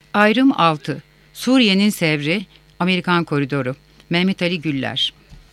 Ayrım 6. Suriye'nin Sevri, Amerikan Koridoru. Mehmet Ali Güller.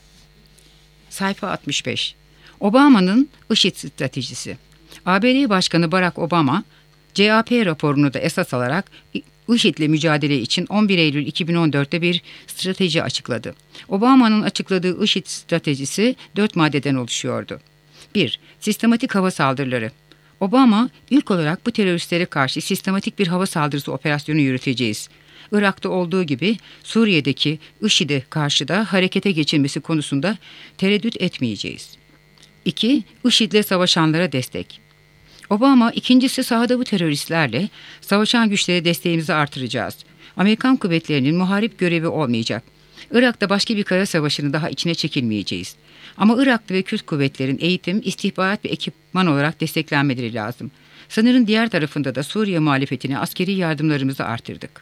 Sayfa 65. Obama'nın IŞİD stratejisi. ABD Başkanı Barack Obama, CAP raporunu da esas alarak IŞİD'le mücadele için 11 Eylül 2014'te bir strateji açıkladı. Obama'nın açıkladığı IŞİD stratejisi 4 maddeden oluşuyordu. 1. Sistematik hava saldırıları. Obama, ilk olarak bu teröristlere karşı sistematik bir hava saldırısı operasyonu yürüteceğiz. Irak'ta olduğu gibi Suriye'deki IŞİD'e karşı da harekete geçilmesi konusunda tereddüt etmeyeceğiz. 2. IŞİD'le savaşanlara destek. Obama, ikincisi sahada bu teröristlerle savaşan güçlere desteğimizi artıracağız. Amerikan kuvvetlerinin muharip görevi olmayacak. Irak'ta başka bir kara savaşını daha içine çekilmeyeceğiz. Ama Iraklı ve Kürt kuvvetlerin eğitim, istihbarat ve ekipman olarak desteklenmeleri lazım. Sınırın diğer tarafında da Suriye muhalefetine askeri yardımlarımızı artırdık.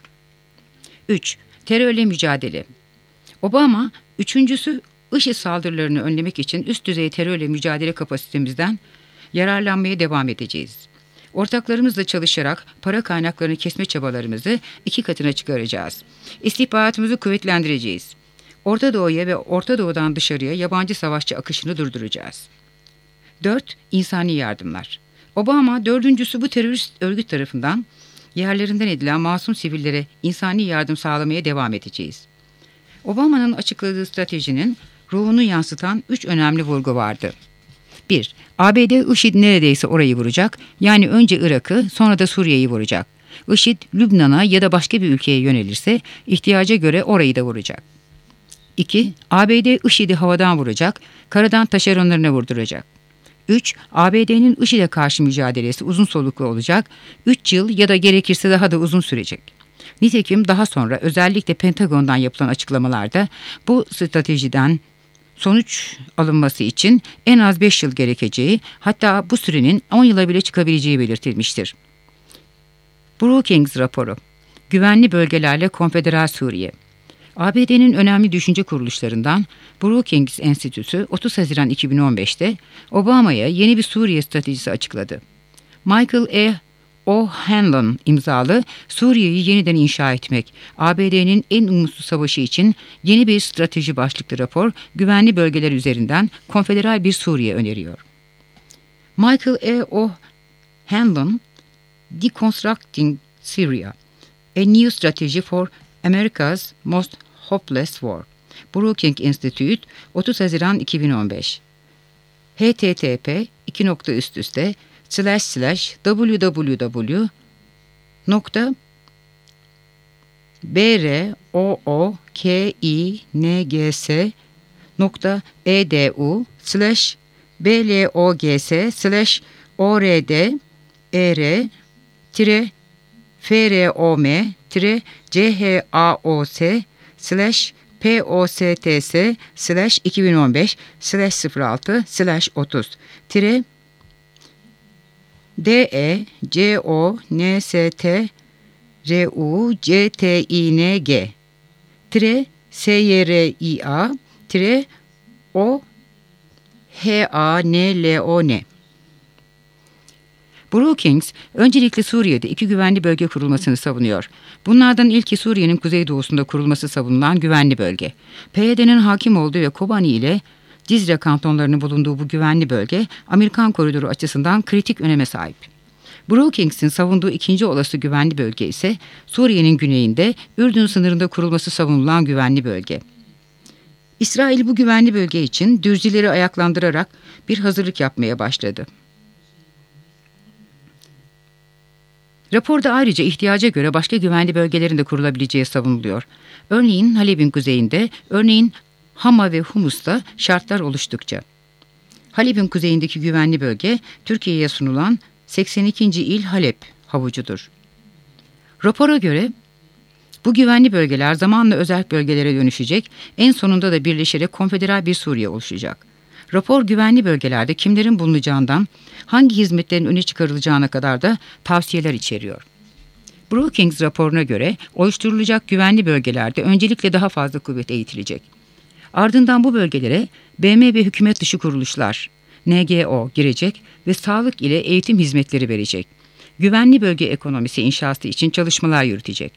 3. Terörle mücadele. Obama, üçüncüsü IŞİD saldırılarını önlemek için üst düzey terörle mücadele kapasitemizden yararlanmaya devam edeceğiz. Ortaklarımızla çalışarak para kaynaklarını kesme çabalarımızı 2 katına çıkaracağız. İstihbaratımızı kuvvetlendireceğiz. Orta Doğu'ya ve Orta Doğu'dan dışarıya yabancı savaşçı akışını durduracağız. 4. İnsani yardımlar. Obama, dördüncüsü bu terörist örgüt tarafından yerlerinden edilen masum sivillere insani yardım sağlamaya devam edeceğiz. Obama'nın açıkladığı stratejinin ruhunu yansıtan 3 önemli vurgu vardı. 1. ABD IŞİD neredeyse orayı vuracak, yani önce Irak'ı sonra da Suriye'yi vuracak. IŞİD Lübnan'a ya da başka bir ülkeye yönelirse ihtiyaca göre orayı da vuracak. 2. ABD IŞİD'i havadan vuracak, karadan taşeronlarına vurduracak. 3. ABD'nin IŞİD'e karşı mücadelesi uzun soluklu olacak, 3 yıl ya da gerekirse daha da uzun sürecek. Nitekim daha sonra özellikle Pentagon'dan yapılan açıklamalarda bu stratejiden sonuç alınması için en az 5 yıl gerekeceği, hatta bu sürenin 10 yıla bile çıkabileceği belirtilmiştir. Brookings raporu. Güvenli bölgelerle Konfederal Suriye. ABD'nin önemli düşünce kuruluşlarından Brookings Enstitüsü 30 Haziran 2015'te Obama'ya yeni bir Suriye stratejisi açıkladı. Michael O'Hanlon imzalı Suriye'yi yeniden inşa etmek, ABD'nin en umutsuz savaşı için yeni bir strateji başlıklı rapor, güvenli bölgeler üzerinden konfederal bir Suriye öneriyor. Michael O'Hanlon, Deconstructing Syria, A New Strategy for America's Most Hopeless War, Brookings Institute, 30 Haziran 2015. DECONSTRUCTING-SYRIA-OHANLON. Brookings, öncelikle Suriye'de 2 güvenli bölge kurulmasını savunuyor. Bunlardan ilki Suriye'nin kuzeydoğusunda kurulması savunulan güvenli bölge. PYD'nin hakim olduğu ve Kobani ile Cizre kantonlarının bulunduğu bu güvenli bölge, Amerikan koridoru açısından kritik öneme sahip. Brookings'in savunduğu ikinci olası güvenli bölge ise Suriye'nin güneyinde Ürdün sınırında kurulması savunulan güvenli bölge. İsrail bu güvenli bölge için Dürzileri ayaklandırarak bir hazırlık yapmaya başladı. Raporda ayrıca ihtiyaca göre başka güvenli bölgelerin de kurulabileceği savunuluyor. Örneğin Halep'in kuzeyinde, örneğin Hama ve Humus'ta şartlar oluştukça. Halep'in kuzeyindeki güvenli bölge, Türkiye'ye sunulan 82. il Halep havucudur. Rapora göre bu güvenli bölgeler zamanla özerk bölgelere dönüşecek, en sonunda da birleşerek konfederal bir Suriye oluşacak. Rapor güvenli bölgelerde kimlerin bulunacağından, hangi hizmetlerin öne çıkarılacağına kadar da tavsiyeler içeriyor. Brookings raporuna göre oluşturulacak güvenli bölgelerde öncelikle daha fazla kuvvet eğitilecek. Ardından bu bölgelere BM ve hükümet dışı kuruluşlar, NGO girecek ve sağlık ile eğitim hizmetleri verecek. Güvenli bölge ekonomisi inşası için çalışmalar yürütecek.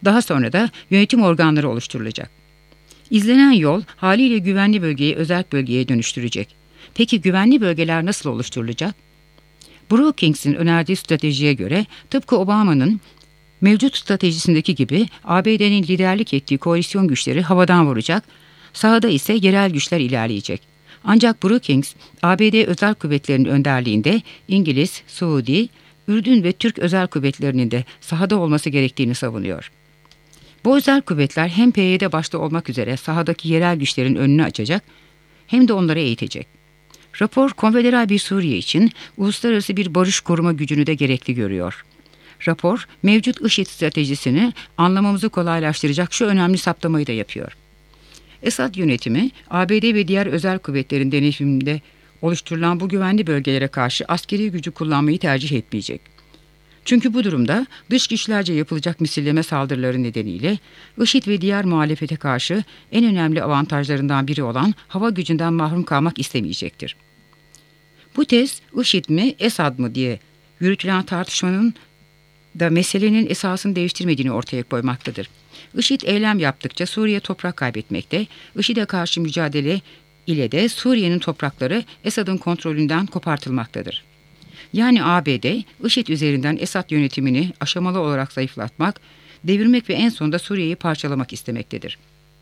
Daha sonra da yönetim organları oluşturulacak. İzlenen yol haliyle güvenli bölgeyi özerk bölgeye dönüştürecek. Peki güvenli bölgeler nasıl oluşturulacak? Brookings'in önerdiği stratejiye göre tıpkı Obama'nın mevcut stratejisindeki gibi ABD'nin liderlik ettiği koalisyon güçleri havadan vuracak, sahada ise yerel güçler ilerleyecek. Ancak Brookings, ABD özel kuvvetlerinin önderliğinde İngiliz, Suudi, Ürdün ve Türk özel kuvvetlerinin de sahada olması gerektiğini savunuyor. Bu özel kuvvetler hem PYD başta olmak üzere sahadaki yerel güçlerin önünü açacak hem de onları eğitecek. Rapor, konfederal bir Suriye için uluslararası bir barış koruma gücünü de gerekli görüyor. Rapor, mevcut IŞİD stratejisini anlamamızı kolaylaştıracak şu önemli saptamayı da yapıyor. Esad yönetimi, ABD ve diğer özel kuvvetlerin denetiminde oluşturulan bu güvenli bölgelere karşı askeri gücü kullanmayı tercih etmeyecek. Çünkü bu durumda dış güçlerce yapılacak misilleme saldırıları nedeniyle IŞİD ve diğer muhalefete karşı en önemli avantajlarından biri olan hava gücünden mahrum kalmak istemeyecektir. Bu tez IŞİD mi Esad mı diye yürütülen tartışmanın da meselenin esasını değiştirmediğini ortaya koymaktadır. IŞİD eylem yaptıkça Suriye toprak kaybetmekte, IŞİD'e karşı mücadele ile de Suriye'nin toprakları Esad'ın kontrolünden kopartılmaktadır. Yani ABD, IŞİD üzerinden Esad yönetimini aşamalı olarak zayıflatmak, devirmek ve en sonunda Suriye'yi parçalamak istemektedir.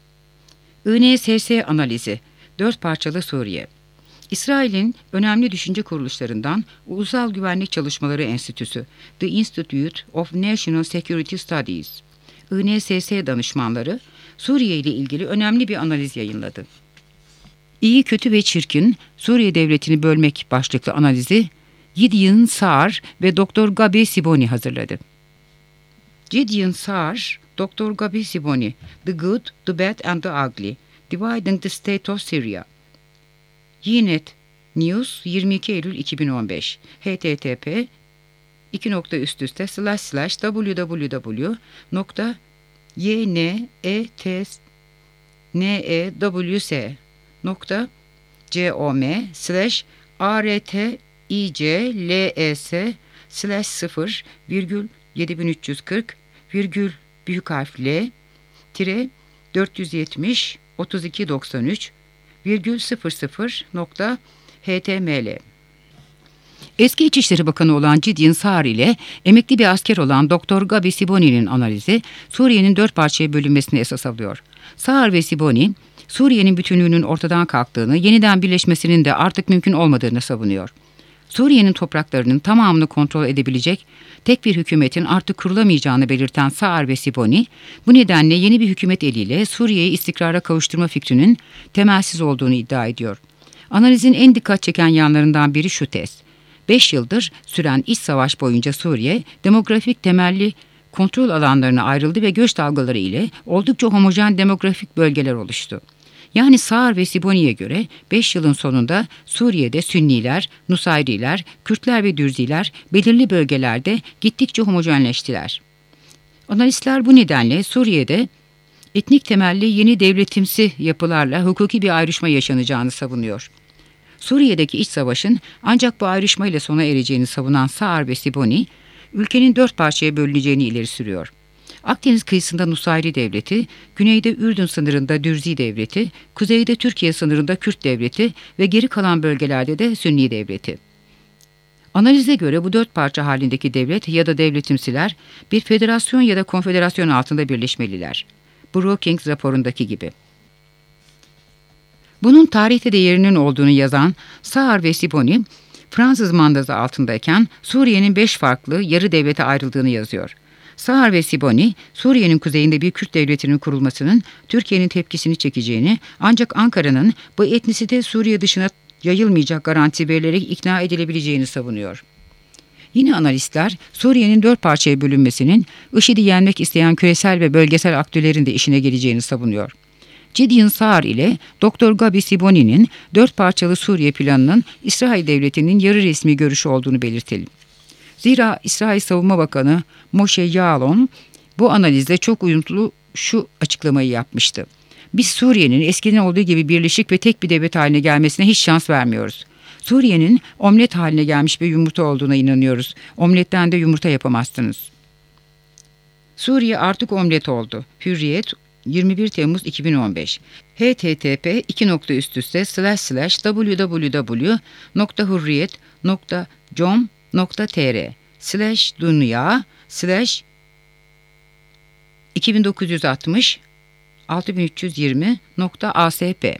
INSS analizi, 4 parçalı Suriye. İsrail'in önemli düşünce kuruluşlarından Ulusal Güvenlik Çalışmaları Enstitüsü, The Institute of National Security Studies, INSS danışmanları, Suriye ile ilgili önemli bir analiz yayınladı. İyi, kötü ve çirkin, Suriye devletini bölmek başlıklı analizi Gideon Saar ve Dr. Gabi Siboni hazırladı. Gideon Saar, Dr. Gabi Siboni, The Good, The Bad and The Ugly, Dividing the State of Syria. Ynet News 22 Eylül 2015 http www.ynetws.com/ret/0,7340 büyük harf L tire 470 3293 .00.html. Eski İçişleri Bakanı olan Gideon Saar ile emekli bir asker olan Dr. Gabi Siboni'nin analizi Suriye'nin 4 parçaya bölünmesini esas alıyor. Saar ve Siboni, Suriye'nin bütünlüğünün ortadan kalktığını, yeniden birleşmesinin de artık mümkün olmadığını savunuyor. Suriye'nin topraklarının tamamını kontrol edebilecek tek bir hükümetin artık kurulamayacağını belirten Saar ve Siboni, bu nedenle yeni bir hükümet eliyle Suriye'yi istikrara kavuşturma fikrinin temelsiz olduğunu iddia ediyor. Analizin en dikkat çeken yanlarından biri şu tez. 5 yıldır süren iç savaş boyunca Suriye, demografik temelli kontrol alanlarına ayrıldı ve göç dalgaları ile oldukça homojen demografik bölgeler oluştu. Yani Saar ve Siboni'ye göre 5 yılın sonunda Suriye'de Sünniler, Nusayriler, Kürtler ve Dürziler belirli bölgelerde gittikçe homojenleştiler. Analistler bu nedenle Suriye'de etnik temelli yeni devletimsi yapılarla hukuki bir ayrışma yaşanacağını savunuyor. Suriye'deki iç savaşın ancak bu ayrışmayla sona ereceğini savunan Saar ve Siboni, ülkenin 4 parçaya bölüneceğini ileri sürüyor. Akdeniz kıyısında Nusayri Devleti, güneyde Ürdün sınırında Dürzi Devleti, kuzeyde Türkiye sınırında Kürt Devleti ve geri kalan bölgelerde de Sünni Devleti. Analize göre bu 4 parça halindeki devlet ya da devletimsiler bir federasyon ya da konfederasyon altında birleşmeliler. Brookings raporundaki gibi. Bunun tarihte de yerinin olduğunu yazan Saar ve Siboni, Fransız mandazı altındayken Suriye'nin 5 farklı yarı devlete ayrıldığını yazıyor. Saar ve Siboni, Suriye'nin kuzeyinde bir Kürt devletinin kurulmasının Türkiye'nin tepkisini çekeceğini, ancak Ankara'nın bu etnisite Suriye dışına yayılmayacak garanti verilerek ikna edilebileceğini savunuyor. Yine analistler, Suriye'nin 4 parçaya bölünmesinin IŞİD'i yenmek isteyen küresel ve bölgesel aktörlerin de işine geleceğini savunuyor. Gideon Saar ile Dr. Gabi Siboni'nin 4 parçalı Suriye planının İsrail Devleti'nin yarı resmi görüşü olduğunu belirtelim. Zira İsrail Savunma Bakanı Moshe Yaalon bu analizde çok uyumlu şu açıklamayı yapmıştı. Biz Suriye'nin eskiden olduğu gibi birleşik ve tek bir devlet haline gelmesine hiç şans vermiyoruz. Suriye'nin omlet haline gelmiş bir yumurta olduğuna inanıyoruz. Omletten de yumurta yapamazsınız. Suriye artık omlet oldu. Hürriyet 21 Temmuz 2015. http://www.dunya/2060 6320.asp.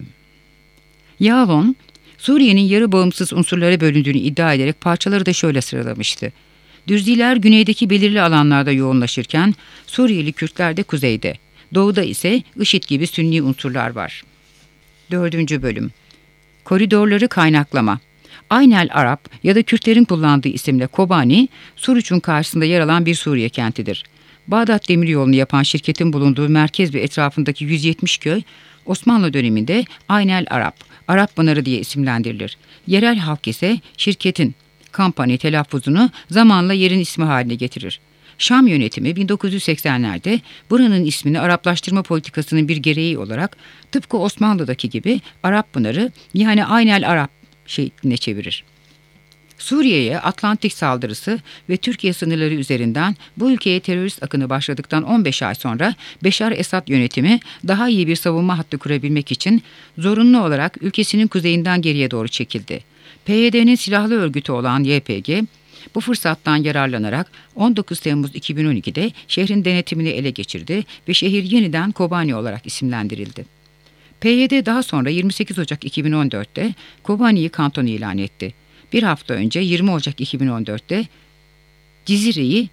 Yalon, Suriye'nin yarı bağımsız unsurlara bölündüğünü iddia ederek parçaları da şöyle sıralamıştı. Dürziler güneydeki belirli alanlarda yoğunlaşırken Suriyeli Kürtler de kuzeyde. Doğuda ise IŞİD gibi Sünni unsurlar var. 4. Bölüm. Koridorları kaynaklama. Aynel Arap ya da Kürtlerin kullandığı isimle Kobani, Suruç'un karşısında yer alan bir Suriye kentidir. Bağdat Demiryolu'nu yapan şirketin bulunduğu merkez ve etrafındaki 170 köy, Osmanlı döneminde Aynel Arap, Arap Pınarı diye isimlendirilir. Yerel halk ise şirketin kampanya telaffuzunu zamanla yerin ismi haline getirir. Şam yönetimi 1980'lerde buranın ismini Araplaştırma politikasının bir gereği olarak tıpkı Osmanlı'daki gibi Arap Pınarı yani Aynel Arap şekline çevirir. Suriye'ye Atlantik saldırısı ve Türkiye sınırları üzerinden bu ülkeye terörist akını başladıktan 15 ay sonra Beşar Esad yönetimi daha iyi bir savunma hattı kurabilmek için zorunlu olarak ülkesinin kuzeyinden geriye doğru çekildi. PYD'nin silahlı örgütü olan YPG, bu fırsattan yararlanarak 19 Temmuz 2012'de şehrin denetimini ele geçirdi ve şehir yeniden Kobani olarak isimlendirildi. PYD daha sonra 28 Ocak 2014'te Kobani'yi kanton ilan etti. Bir hafta önce 20 Ocak 2014'te Cizire'yi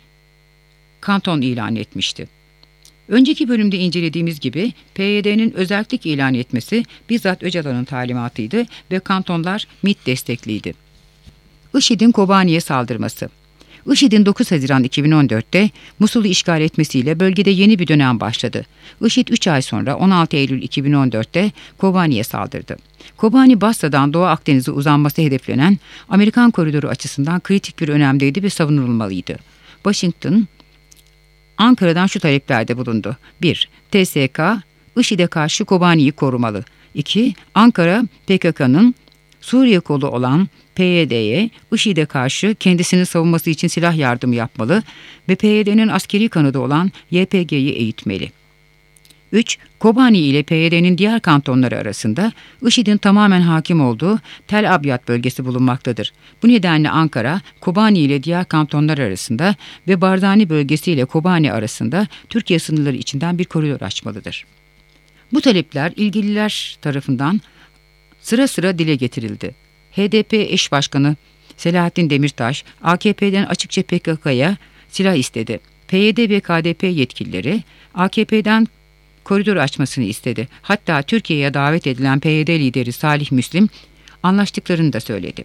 kanton ilan etmişti. Önceki bölümde incelediğimiz gibi PYD'nin özellik ilan etmesi bizzat Öcalan'ın talimatıydı ve kantonlar MİT destekliydi. IŞİD'in Kobani'ye saldırması. IŞİD'in 9 Haziran 2014'te Musul'u işgal etmesiyle bölgede yeni bir dönem başladı. IŞİD 3 ay sonra 16 Eylül 2014'te Kobani'ye saldırdı. Kobani, Basra'dan Doğu Akdeniz'e uzanması hedeflenen Amerikan koridoru açısından kritik bir önemdeydi ve savunulmalıydı. Washington, Ankara'dan şu taleplerde bulundu. 1. TSK, IŞİD'e karşı Kobani'yi korumalı. 2. Ankara, PKK'nın Suriye kolu olan PYD'ye IŞİD'e karşı kendisini savunması için silah yardımı yapmalı ve PYD'nin askeri kanadı olan YPG'yi eğitmeli. 3. Kobani ile PYD'nin diğer kantonları arasında IŞİD'in tamamen hakim olduğu Tel Abyad bölgesi bulunmaktadır. Bu nedenle Ankara, Kobani ile diğer kantonlar arasında ve Barzani bölgesi ile Kobani arasında Türkiye sınırları içinden bir koridor açmalıdır. Bu talepler ilgililer tarafından sıra sıra dile getirildi. HDP eş başkanı Selahattin Demirtaş, AKP'den açıkça PKK'ya silah istedi. PYD ve KDP yetkilileri AKP'den koridor açmasını istedi. Hatta Türkiye'ye davet edilen PYD lideri Salih Müslim anlaştıklarını da söyledi.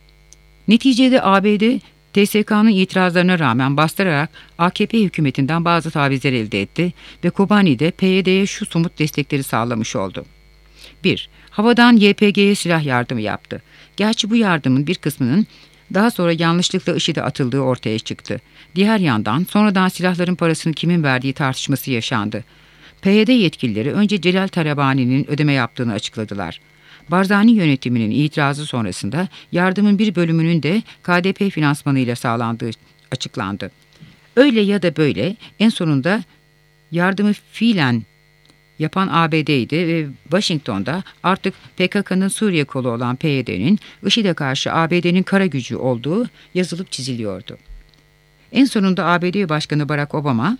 Neticede ABD, TSK'nın itirazlarına rağmen bastırarak AKP hükümetinden bazı tavizler elde etti ve Kobani'de PYD'ye şu somut destekleri sağlamış oldu. 1. Havadan YPG'ye silah yardımı yaptı. Gerçi bu yardımın bir kısmının daha sonra yanlışlıkla IŞİD'e atıldığı ortaya çıktı. Diğer yandan sonradan silahların parasını kimin verdiği tartışması yaşandı. PYD yetkilileri önce Celal Talabani'nin ödeme yaptığını açıkladılar. Barzani yönetiminin itirazı sonrasında yardımın bir bölümünün de KDP finansmanıyla sağlandığı açıklandı. Öyle ya da böyle en sonunda yardımı fiilen yapan ABD'ydi ve Washington'da artık PKK'nın Suriye kolu olan PYD'nin IŞİD'e karşı ABD'nin kara gücü olduğu yazılıp çiziliyordu. En sonunda ABD Başkanı Barack Obama,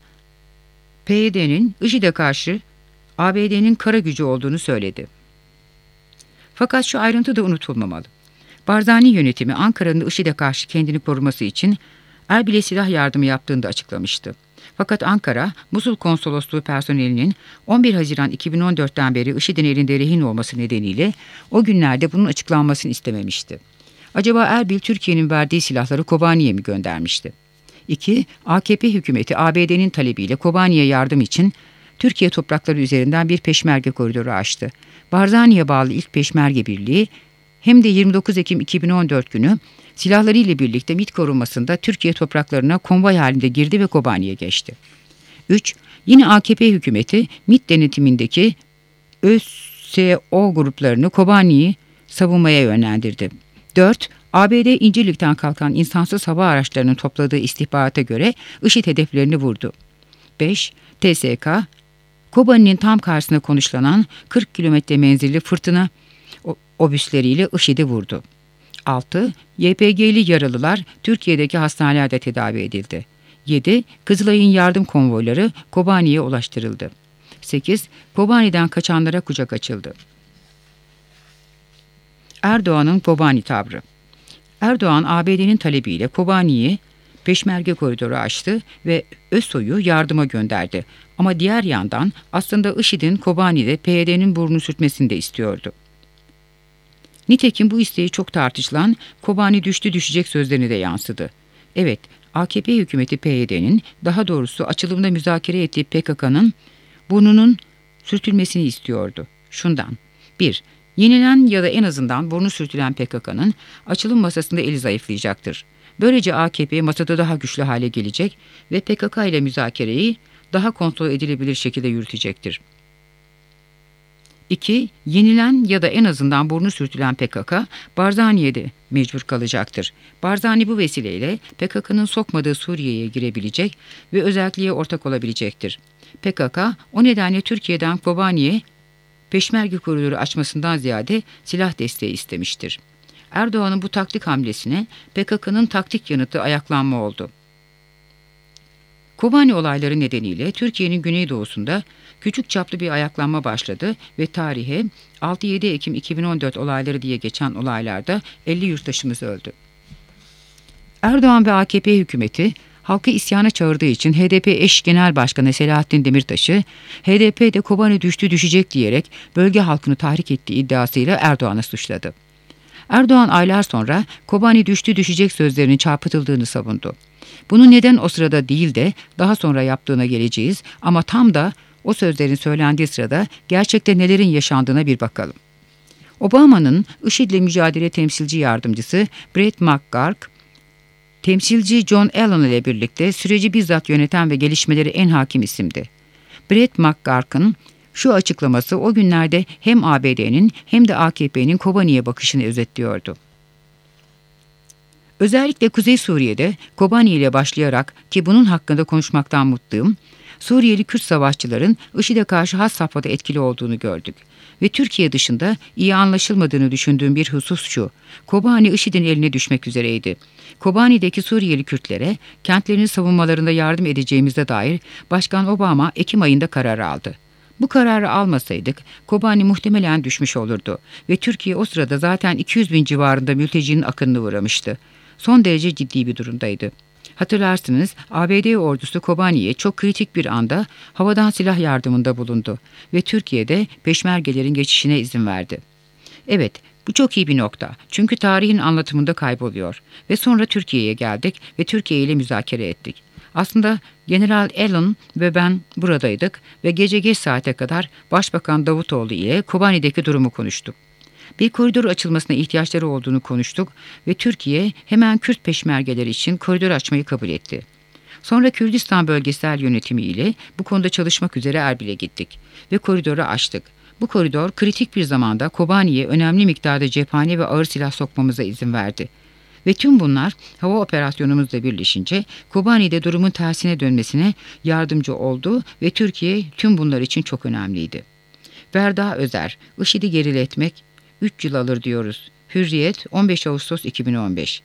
PYD'nin IŞİD'e karşı ABD'nin kara gücü olduğunu söyledi. Fakat şu ayrıntı da unutulmamalı. Barzani yönetimi Ankara'nın IŞİD'e karşı kendini koruması için Erbil'e silah yardımı yaptığını da açıklamıştı. Fakat Ankara, Musul Konsolosluğu personelinin 11 Haziran 2014'ten beri IŞİD'in elinde rehin olması nedeniyle o günlerde bunun açıklanmasını istememişti. Acaba Erbil Türkiye'nin verdiği silahları Kobani'ye mi göndermişti? 2. AKP hükümeti ABD'nin talebiyle Kobani'ye yardım için Türkiye toprakları üzerinden bir peşmerge koridoru açtı. Barzani'ye bağlı ilk peşmerge birliği hem de 29 Ekim 2014 günü silahlarıyla birlikte MİT korunmasında Türkiye topraklarına konvoy halinde girdi ve Kobani'ye geçti. 3. Yine AKP hükümeti MİT denetimindeki ÖSO gruplarını Kobani'yi savunmaya yönlendirdi. 4. ABD İncirlik'ten kalkan insansız hava araçlarının topladığı istihbarata göre IŞİD hedeflerini vurdu. 5. TSK, Kobani'nin tam karşısına konuşlanan 40 kilometre menzilli fırtına obüsleriyle IŞİD'i vurdu. 6. YPG'li yaralılar Türkiye'deki hastanelerde tedavi edildi. 7. Kızılay'ın yardım konvoyları Kobani'ye ulaştırıldı. 8. Kobani'den kaçanlara kucak açıldı. Erdoğan'ın Kobani tavrı. Erdoğan, ABD'nin talebiyle Kobani'ye Peşmerge koridoru açtı ve ÖSO'yu yardıma gönderdi. Ama diğer yandan aslında IŞİD'in Kobani'de PYD'nin burnunu sürtmesini de istiyordu. Nitekim bu isteği çok tartışılan Kobani düştü düşecek sözlerine de yansıdı. Evet, AKP hükümeti PYD'nin, daha doğrusu açılımda müzakere ettiği PKK'nın burnunun sürtülmesini istiyordu. Şundan: 1. Yenilen ya da en azından burnu sürtülen PKK'nın açılım masasında eli zayıflayacaktır. Böylece AKP masada daha güçlü hale gelecek ve PKK ile müzakereyi daha kontrol edilebilir şekilde yürütecektir. 2. Yenilen ya da en azından burnu sürtülen PKK, Barzani'ye de mecbur kalacaktır. Barzani bu vesileyle PKK'nın sokmadığı Suriye'ye girebilecek ve özelliğe ortak olabilecektir. PKK o nedenle Türkiye'den Kobani'ye Peşmerge koridoru açmasından ziyade silah desteği istemiştir. Erdoğan'ın bu taktik hamlesine PKK'nın taktik yanıtı ayaklanma oldu. Kobani olayları nedeniyle Türkiye'nin güneydoğusunda küçük çaplı bir ayaklanma başladı ve tarihe 6-7 Ekim 2014 olayları diye geçen olaylarda 50 yurttaşımız öldü. Erdoğan ve AKP hükümeti halkı isyana çağırdığı için HDP eş genel başkanı Selahattin Demirtaş'ı HDP'de Kobani düştü düşecek diyerek bölge halkını tahrik ettiği iddiasıyla Erdoğan'ı suçladı. Erdoğan aylar sonra Kobani düştü düşecek sözlerinin çarpıtıldığını savundu. Bunu neden o sırada değil de daha sonra yaptığına geleceğiz ama tam da o sözlerin söylendiği sırada gerçekte nelerin yaşandığına bir bakalım. Obama'nın IŞİD'le mücadele temsilci yardımcısı Brett McGurk, temsilci John Allen ile birlikte süreci bizzat yöneten ve gelişmeleri en hakim isimdi. Brett McGurk'ın şu açıklaması o günlerde hem ABD'nin hem de AKP'nin Kobani'ye bakışını özetliyordu. Özellikle Kuzey Suriye'de Kobani ile başlayarak, ki bunun hakkında konuşmaktan mutluyum, Suriyeli Kürt savaşçıların IŞİD'e karşı has safhada etkili olduğunu gördük. Ve Türkiye dışında iyi anlaşılmadığını düşündüğüm bir husus şu: Kobani IŞİD'in eline düşmek üzereydi. Kobani'deki Suriyeli Kürtlere kentlerini savunmalarında yardım edeceğimize dair Başkan Obama Ekim ayında karar aldı. Bu kararı almasaydık Kobani muhtemelen düşmüş olurdu ve Türkiye o sırada zaten 200 bin civarında mültecinin akınına uğramıştı. Son derece ciddi bir durumdaydı. Hatırlarsınız, ABD ordusu Kobani'ye çok kritik bir anda havadan silah yardımında bulundu ve Türkiye'de peşmergelerin geçişine izin verdi. Evet, bu çok iyi bir nokta çünkü tarihin anlatımında kayboluyor ve sonra Türkiye'ye geldik ve Türkiye ile müzakere ettik. Aslında General Allen ve ben buradaydık ve gece geç saate kadar Başbakan Davutoğlu ile Kobani'deki durumu konuştuk. Bir koridor açılmasına ihtiyaçları olduğunu konuştuk ve Türkiye hemen Kürt peşmergeleri için koridor açmayı kabul etti. Sonra Kürdistan Bölgesel Yönetimi ile bu konuda çalışmak üzere Erbil'e gittik ve koridoru açtık. Bu koridor kritik bir zamanda Kobani'ye önemli miktarda cephane ve ağır silah sokmamıza izin verdi. Ve tüm bunlar hava operasyonumuzla birleşince Kobani'de durumun tersine dönmesine yardımcı oldu ve Türkiye tüm bunlar için çok önemliydi. Verda Özer, IŞİD'i geriletmek 3 yıl alır diyoruz. Hürriyet 15 Ağustos 2015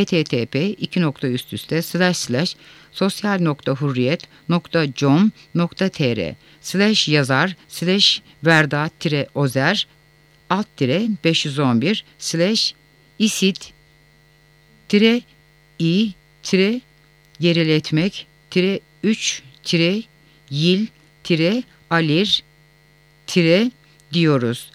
http://sosyal.hurriyet.com.tr/isid-i-alir-diyoruz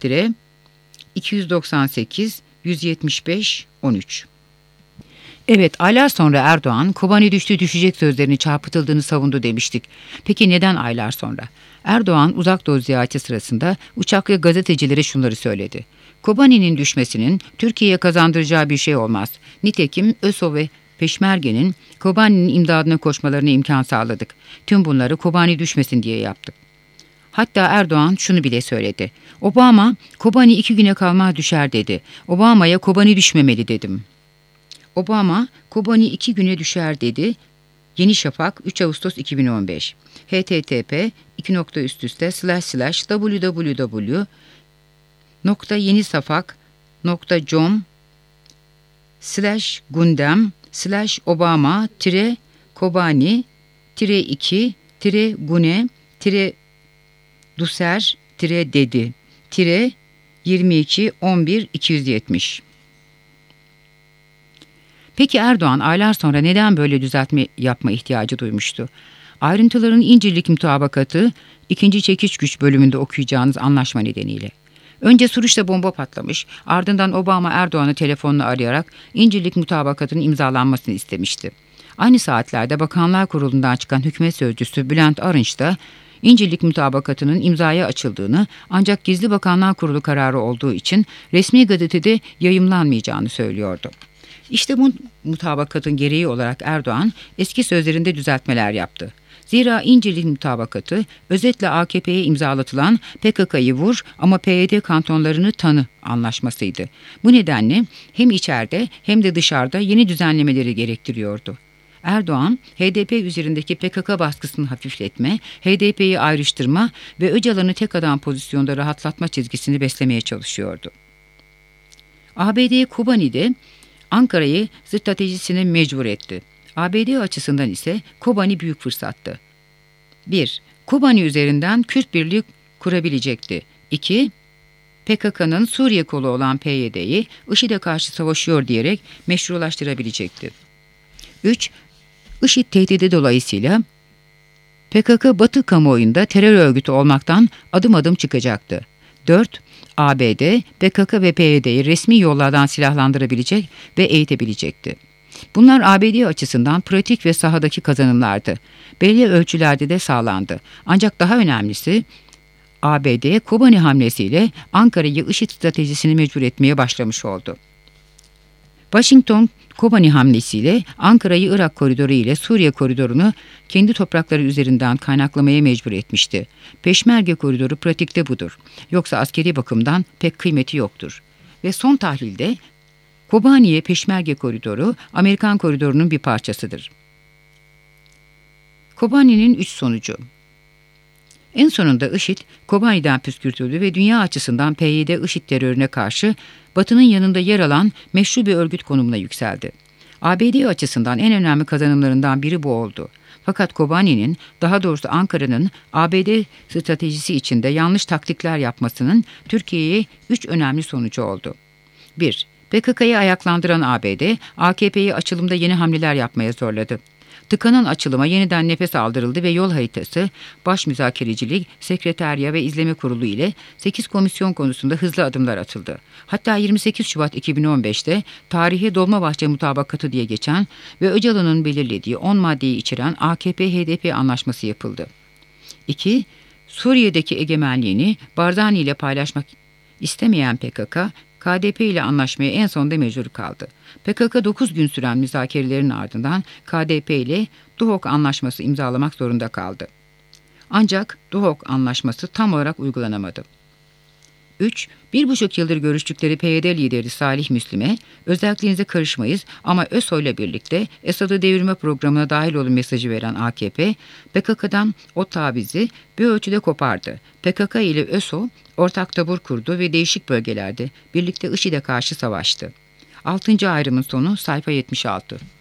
298 175 13. Evet, aylar sonra Erdoğan, Kobani düştü düşecek sözlerini çarpıtıldığını savundu demiştik. Peki neden aylar sonra? Erdoğan uzak doğu ziyareti sırasında uçakla gazetecilere şunları söyledi. Kobani'nin düşmesinin Türkiye'ye kazandıracağı bir şey olmaz. Nitekim ÖSO ve Peşmerge'nin Kobani'nin imdadına koşmalarına imkan sağladık. Tüm bunları Kobani düşmesin diye yaptık. Hatta Erdoğan şunu bile söyledi. Obama, Kobani 2 güne kalmaz düşer dedi. Obama'ya Kobani düşmemeli dedim. Obama, Kobani 2 güne düşer dedi. Yeni Şafak 3 Ağustos 2015. http://www.com/com/John/Kobani-Kobani-211-270. Peki Erdoğan aylar sonra neden böyle düzeltme yapma ihtiyacı duymuştu? Ayrıntıların İncirlik Mutabakatı 2. Çekiç Güç bölümünde okuyacağınız anlaşma nedeniyle. Önce Suruç'ta bomba patlamış, ardından Obama Erdoğan'ı telefonla arayarak İncirlik Mutabakatı'nın imzalanmasını istemişti. Aynı saatlerde Bakanlar Kurulu'ndan çıkan hükümet sözcüsü Bülent Arınç da İncirlik Mutabakatı'nın imzaya açıldığını ancak gizli Bakanlar Kurulu kararı olduğu için resmi gazetede yayımlanmayacağını söylüyordu. İşte bu mutabakatın gereği olarak Erdoğan eski sözlerinde düzeltmeler yaptı. Zira İncirlik Mutabakatı özetle AKP'ye imzalatılan PKK'yı vur ama PYD kantonlarını tanı anlaşmasıydı. Bu nedenle hem içeride hem de dışarıda yeni düzenlemeleri gerektiriyordu. Erdoğan, HDP üzerindeki PKK baskısını hafifletme, HDP'yi ayrıştırma ve Öcalan'ı tek adam pozisyonda rahatlatma çizgisini beslemeye çalışıyordu. ABD Kobani'de Ankara'yı stratejisine mecbur etti. ABD açısından ise Kobani büyük fırsattı. 1. Kobani üzerinden Kürt birliği kurabilecekti. 2. PKK'nın Suriye kolu olan PYD'yi IŞİD'e karşı savaşıyor diyerek meşrulaştırabilecekti. 3. IŞİD tehdidi dolayısıyla PKK Batı kamuoyunda terör örgütü olmaktan adım adım çıkacaktı. 4. ABD, PKK ve PYD'yi resmi yollardan silahlandırabilecek ve eğitebilecekti. Bunlar ABD açısından pratik ve sahadaki kazanımlardı. Belli ölçülerde de sağlandı. Ancak daha önemlisi ABD, Kobani hamlesiyle Ankara'yı IŞİD stratejisini mecbur etmeye başlamış oldu. Washington, Kobani hamlesiyle Ankara'yı Irak koridoru ile Suriye koridorunu kendi toprakları üzerinden kaynaklamaya mecbur etmişti. Peşmerge koridoru pratikte budur. Yoksa askeri bakımdan pek kıymeti yoktur. Ve son tahlilde Kobani'ye Peşmerge koridoru Amerikan koridorunun bir parçasıdır. Kobani'nin 3 sonucu. En sonunda IŞİD, Kobani'den püskürtüldü ve dünya açısından PYD-IŞİD terörüne karşı Batı'nın yanında yer alan meşru bir örgüt konumuna yükseldi. ABD açısından en önemli kazanımlarından biri bu oldu. Fakat Kobani'nin, daha doğrusu Ankara'nın ABD stratejisi içinde yanlış taktikler yapmasının Türkiye'ye 3 önemli sonucu oldu. 1. PKK'yı ayaklandıran ABD, AKP'yi açılımda yeni hamleler yapmaya zorladı. Tıkanan açılıma yeniden nefes aldırıldı ve yol haritası, baş müzakerecilik, sekreterya ve izleme kurulu ile 8 komisyon konusunda hızlı adımlar atıldı. Hatta 28 Şubat 2015'te tarihe Dolmabahçe Mutabakatı diye geçen ve Öcalan'ın belirlediği 10 maddeyi içeren AKP-HDP anlaşması yapıldı. 2. Suriye'deki egemenliğini Barzani ile paylaşmak istemeyen PKK, KDP ile anlaşmaya en sonunda mecbur kaldı. PKK 9 gün süren müzakerelerin ardından KDP ile Duhok anlaşması imzalamak zorunda kaldı. Ancak Duhok anlaşması tam olarak uygulanamadı. 3. 1,5 yıldır görüştükleri PYD lideri Salih Müslim'e özelliklerinize karışmayız ama ÖSO ile birlikte Esad'ı devirme programına dahil olun mesajı veren AKP, PKK'dan o tavizi bir ölçüde kopardı. PKK ile ÖSO ortak tabur kurdu ve değişik bölgelerde birlikte IŞİD'e karşı savaştı. 6. ayrımın sonu sayfa 76.